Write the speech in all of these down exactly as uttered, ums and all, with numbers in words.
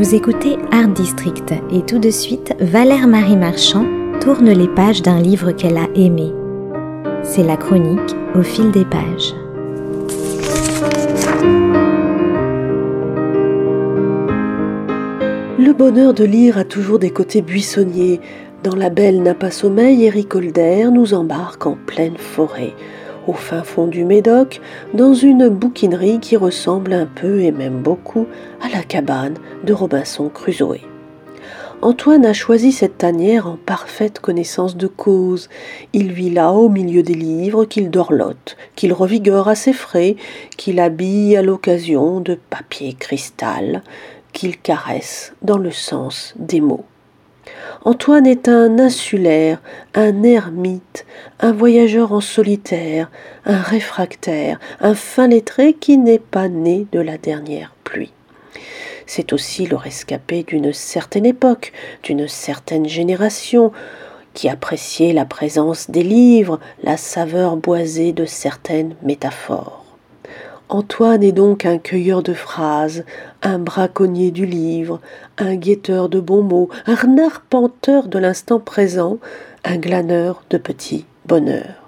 Vous écoutez Art District et tout de suite, Valère Marie Marchand tourne les pages d'un livre qu'elle a aimé. C'est la chronique Au fil des pages. Le bonheur de lire a toujours des côtés buissonniers. Dans La Belle n'a pas sommeil, Éric Holder nous embarque en pleine forêt, au fin fond du Médoc, dans une bouquinerie qui ressemble un peu et même beaucoup à la cabane de Robinson Crusoe. Antoine a choisi cette tanière en parfaite connaissance de cause. Il vit là au milieu des livres qu'il dorlote, qu'il revigore à ses frais, qu'il habille à l'occasion de papier cristal, qu'il caresse dans le sens des mots. Antoine est un insulaire, un ermite, un voyageur en solitaire, un réfractaire, un fin lettré qui n'est pas né de la dernière pluie. C'est aussi le rescapé d'une certaine époque, d'une certaine génération, qui appréciait la présence des livres, la saveur boisée de certaines métaphores. Antoine est donc un cueilleur de phrases, un braconnier du livre, un guetteur de bons mots, un arpenteur de l'instant présent, un glaneur de petits bonheurs.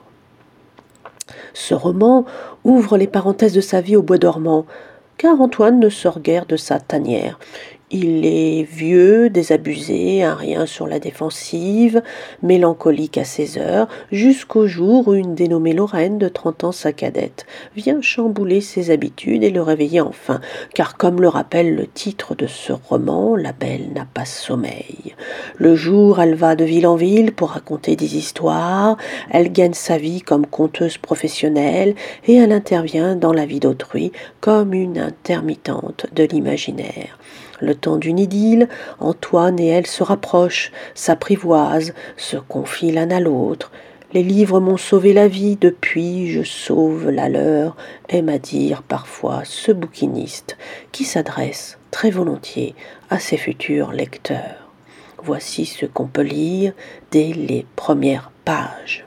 Ce roman ouvre les parenthèses de sa vie au bois dormant, car Antoine ne sort guère de sa tanière. Il est vieux, désabusé, un rien sur la défensive, mélancolique à ses heures, jusqu'au jour où une dénommée Lorraine, de trente ans sa cadette, vient chambouler ses habitudes et le réveiller enfin, car comme le rappelle le titre de ce roman, La Belle n'a pas sommeil. Le jour, elle va de ville en ville pour raconter des histoires, elle gagne sa vie comme conteuse professionnelle et elle intervient dans la vie d'autrui comme une intermittente de l'imaginaire. Le temps d'une idylle, Antoine et elle se rapprochent, s'apprivoisent, se confient l'un à l'autre. Les livres m'ont sauvé la vie, depuis je sauve la leur, aime à dire parfois ce bouquiniste qui s'adresse très volontiers à ses futurs lecteurs. Voici ce qu'on peut lire dès les premières pages.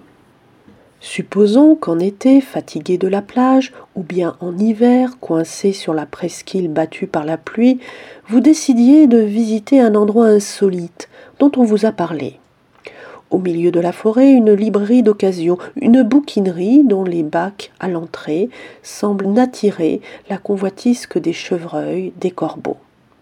Supposons qu'en été, fatigué de la plage, ou bien en hiver, coincé sur la presqu'île battue par la pluie, vous décidiez de visiter un endroit insolite dont on vous a parlé. Au milieu de la forêt, une librairie d'occasion, une bouquinerie dont les bacs à l'entrée semblent n'attirer la convoitise que des chevreuils, des corbeaux.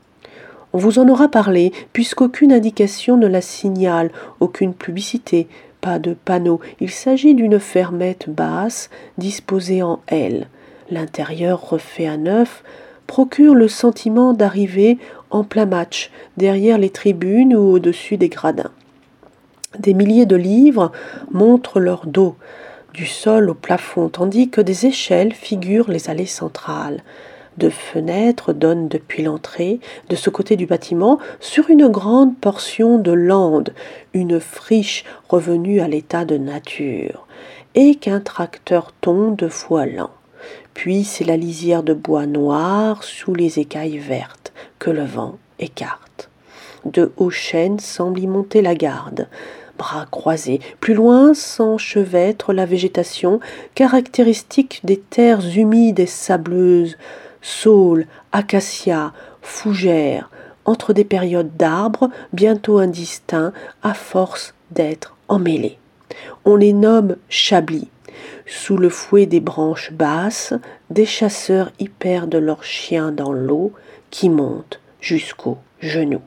On vous en aura parlé, puisqu'aucune indication ne la signale, aucune publicité, pas de panneau. Il s'agit d'une fermette basse disposée en L. L'intérieur refait à neuf procure le sentiment d'arriver en plein match, derrière les tribunes ou au-dessus des gradins. Des milliers de livres montrent leur dos, du sol au plafond, tandis que des échelles figurent les allées centrales. Deux fenêtres donnent depuis l'entrée, de ce côté du bâtiment, sur une grande portion de lande, une friche revenue à l'état de nature, et qu'un tracteur tond de fois lent. Puis c'est la lisière de bois noir sous les écailles vertes que le vent écarte. De hauts chênes semblent y monter la garde, bras croisés. Plus loin s'enchevêtre la végétation, caractéristique des terres humides et sableuses, saules, acacias, fougères, entre des périodes d'arbres bientôt indistincts à force d'être emmêlés. On les nomme chablis. Sous le fouet des branches basses, des chasseurs y perdent leurs chiens dans l'eau qui monte jusqu'aux genoux.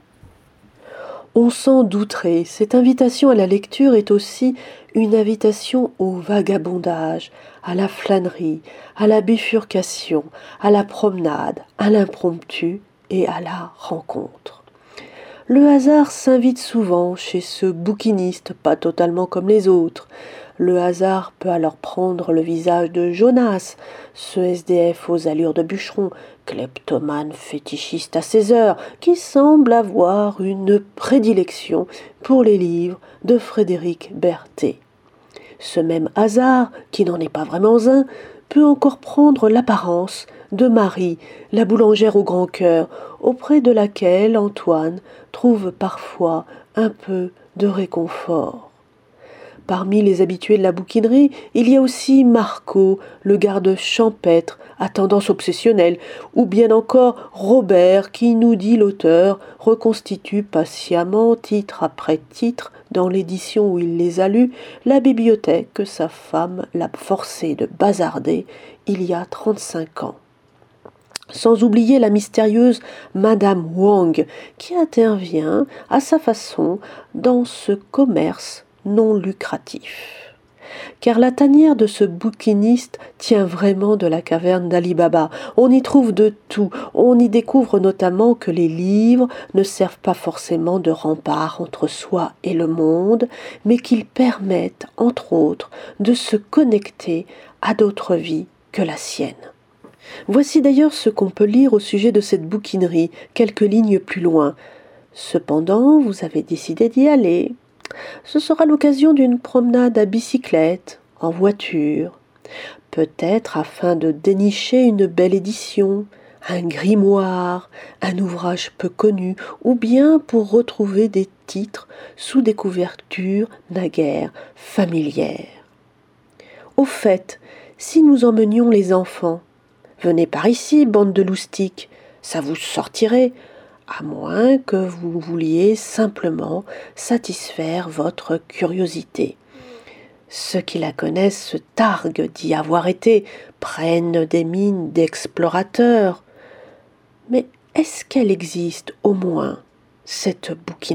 On s'en douterait, cette invitation à la lecture est aussi une invitation au vagabondage, à la flânerie, à la bifurcation, à la promenade, à l'impromptu et à la rencontre. Le hasard s'invite souvent chez ce bouquiniste, pas totalement comme les autres. Le hasard peut alors prendre le visage de Jonas, ce S D F aux allures de bûcheron, kleptomane fétichiste à ses heures, qui semble avoir une prédilection pour les livres de Frédéric Berthet. Ce même hasard, qui n'en est pas vraiment un, peut encore prendre l'apparence de Marie, la boulangère au grand cœur, auprès de laquelle Antoine trouve parfois un peu de réconfort. Parmi les habitués de la bouquinerie, il y a aussi Marco, le garde champêtre à tendance obsessionnelle, ou bien encore Robert qui, nous dit l'auteur, reconstitue patiemment, titre après titre, dans l'édition où il les a lus, la bibliothèque que sa femme l'a forcé de bazarder il y a trente-cinq ans. Sans oublier la mystérieuse Madame Wang qui intervient à sa façon dans ce commerce non lucratif. Car la tanière de ce bouquiniste tient vraiment de la caverne d'Ali Baba. On y trouve de tout. On y découvre notamment que les livres ne servent pas forcément de rempart entre soi et le monde, mais qu'ils permettent, entre autres, de se connecter à d'autres vies que la sienne. Voici d'ailleurs ce qu'on peut lire au sujet de cette bouquinerie, quelques lignes plus loin. Cependant, vous avez décidé d'y aller. Ce sera l'occasion d'une promenade à bicyclette, en voiture, peut-être afin de dénicher une belle édition, un grimoire, un ouvrage peu connu, ou bien pour retrouver des titres sous des couvertures naguère familières. Au fait, si nous emmenions les enfants, venez par ici, bande de loustiques, ça vous sortirait, à moins que vous vouliez simplement satisfaire votre curiosité. Ceux qui la connaissent se targuent d'y avoir été, prennent des mines d'explorateurs. Mais est-ce qu'elle existe au moins, cette bouquinerie ?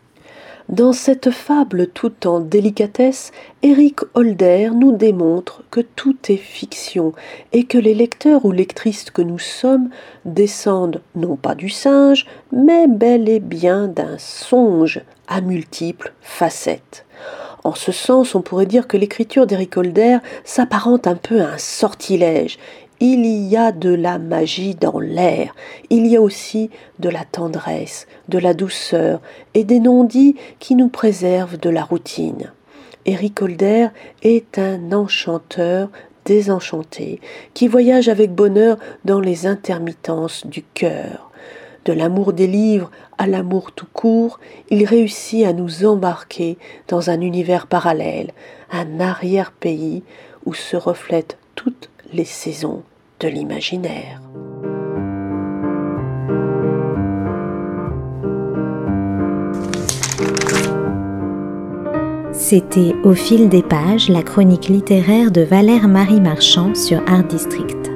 Dans cette fable toute en délicatesse, Eric Holder nous démontre que tout est fiction et que les lecteurs ou lectrices que nous sommes descendent non pas du singe, mais bel et bien d'un songe à multiples facettes. En ce sens, on pourrait dire que l'écriture d'Eric Holder s'apparente un peu à un sortilège. Il y a de la magie dans l'air, il y a aussi de la tendresse, de la douceur et des non-dits qui nous préservent de la routine. Eric Holder est un enchanteur désenchanté qui voyage avec bonheur dans les intermittences du cœur. De l'amour des livres à l'amour tout court, il réussit à nous embarquer dans un univers parallèle, un arrière-pays où se reflètent toutes les saisons de l'imaginaire. C'était Au fil des pages, la chronique littéraire de Valère Marie Marchand sur Art District.